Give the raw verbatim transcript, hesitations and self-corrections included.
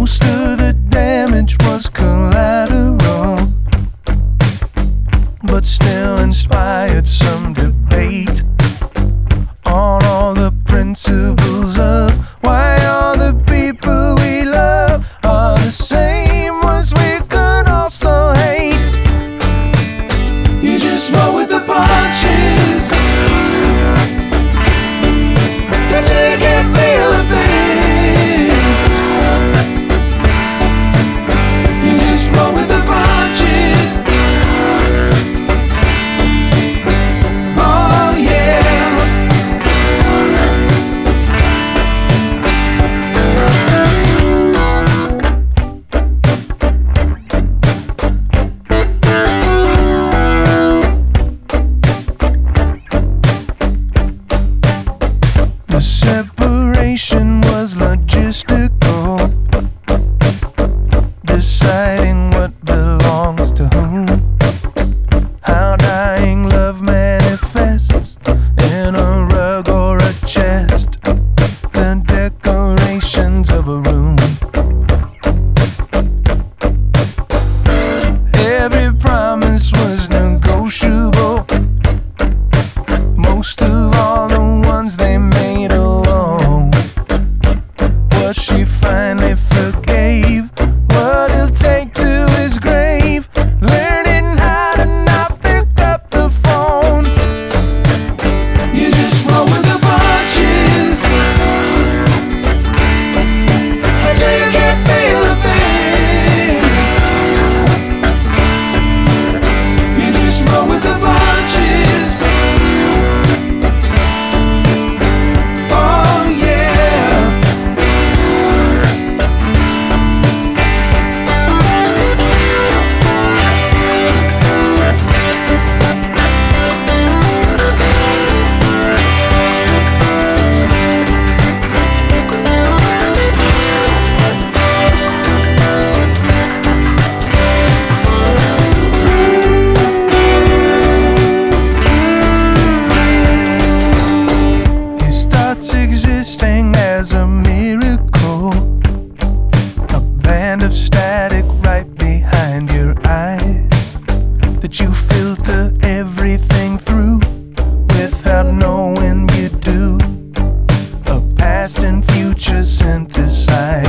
Most of the damage was collateral, but still inspired some debate on all the principles of why all the people we love are the same ones we could also hate. You just roll with the punches until you can't feel a thing. You just roll with the punches. Oh yeah. The separation was logistical, deciding what belongs to whom, how dying love manifests in a rug or a chest, the decorations of a room. Every promise was negotiable, most of all the ones they made alone. What she finally forgave, what he'll take to his grave, learning how to not pick up the phone. You just roll with the punches until you can't feel a thing. You just roll with the punches. Oh yeah. He starts existing as a miracle, a band of static right behind your eyes that you filter everything through without knowing you do. A past and future synthesized.